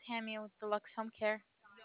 Tammy with Deluxe Home Care.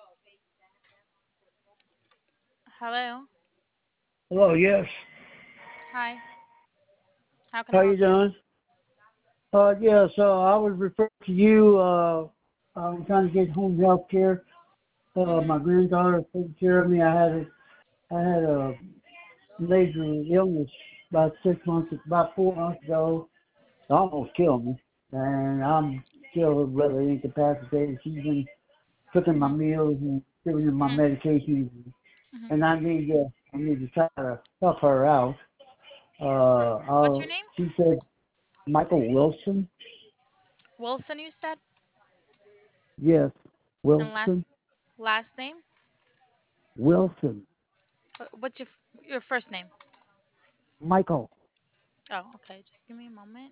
Hello. Hello, yes. Hi. How can I How help you you? doing? Yeah, so I was referred to you. I'm trying to get home health care. My Mhm. granddaughter taking care of me. I had a major illness about 4 months ago. It almost killed me, and I'm still rather incapacitated. She's been cooking my Mhm. meals and giving me my Mhm. medications, Mhm. and I need to try to help her out. What's your name? She said Michael Wilson. Wilson, you said. Yes, And Wilson. last name? Wilson. What's your first name? Michael. Oh, okay. Just give me a moment.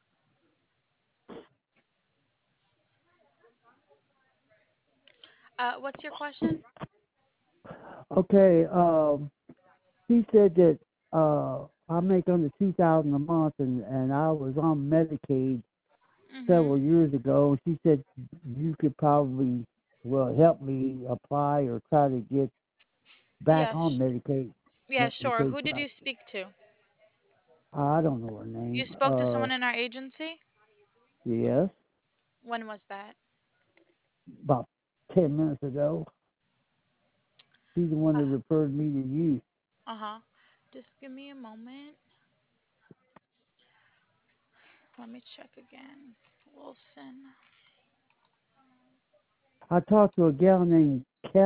What's your question? Okay. He said that I make under 2,000 a month, and I was on Medicaid several Mhm. years ago. And she said you could probably help me apply or try to get back Yes. on Medicaid. Yeah, sure. Medicaid. Who did you speak to? I don't know her You name. spoke to someone in our agency? Yes, When was that? about 10 minutes ago. She's the one that referred me to you. Uh-huh. Just give me a moment. Let me check again. Wilson. I talked to a gal named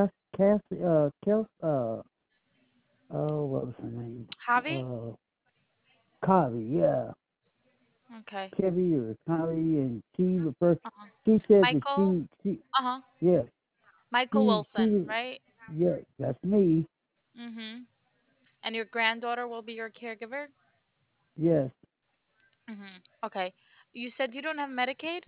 what was her name? Javi? Uh, Kavi, yeah. Okay. Kevy or Kavi, and she referred, Uh-huh. she said that Michael? Uh-huh. yeah, Michael Wilson, she, right? yeah, that's me, Mhm. And your granddaughter will be your caregiver? yes. Mhm. Okay. You said you don't have Medicaid?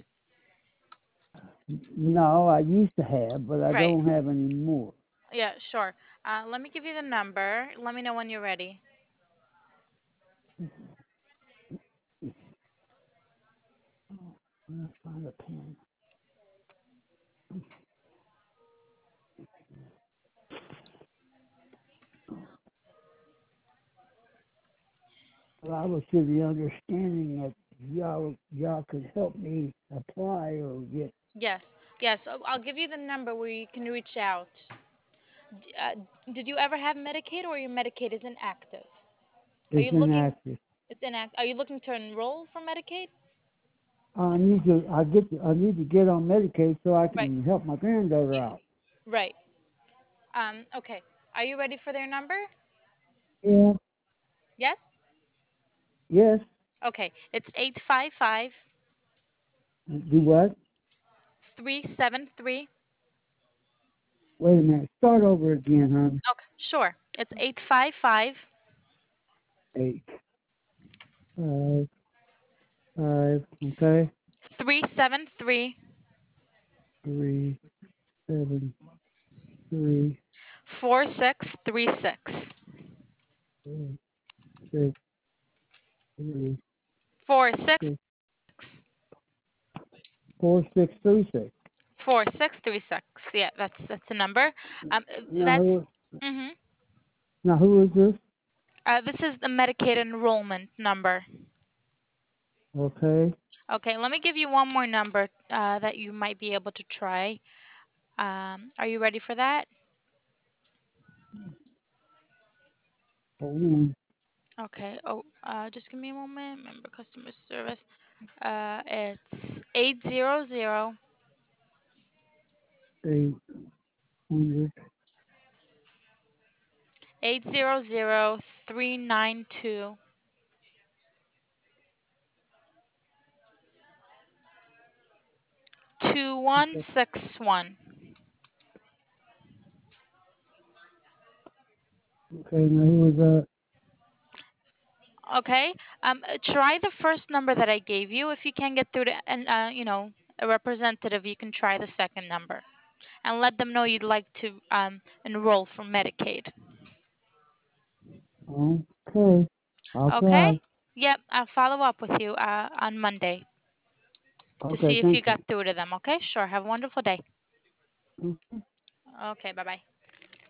No, I used to have, but I Right. don't have any more. Yeah, sure. Let me give you the number. Let me know when you're ready. I'm gonna find a pen. But I was to the understanding that y'all could help me apply or get. Yes. Yes. I'll give you the number where you can reach out. Uh, did you ever have Medicaid or your Medicaid is inactive? Are It's you looking? inactive. It's inactive. Are you looking to enroll for Medicaid? I need to get on Medicaid so I Right. can help my granddaughter You, out. right. Okay. Are you ready for their number? Yeah. Yes? Yes. Okay. It's 855 Do what? 373. Wait a minute. Start over again, hon. Okay. Sure. It's 855 Eight, five, five. Okay. 373 Three, seven, three, 4636. four, six, three, 46. six, 4636. 4636. Yeah, that's the number. Um, Now that's. who? Mhm. Now who is this? This is the Medicaid enrollment number. Okay. Okay, let me give you one more number that you might be able to try. Are you ready for that? Hold on. Okay. Oh, just give me a moment. Member customer service. It's 800 800. 392 2161. Okay. Now who is that? Okay. Try the first number that I gave you. If you can't get through to a representative, you can try the second number and let them know you'd like to enroll for Medicaid. Okay. I'll Okay. try. Yep. I'll follow up with you on Monday to Okay. see if you Thank you. got through to them. Okay. Sure. Have a wonderful day. Mhm. Okay, bye bye.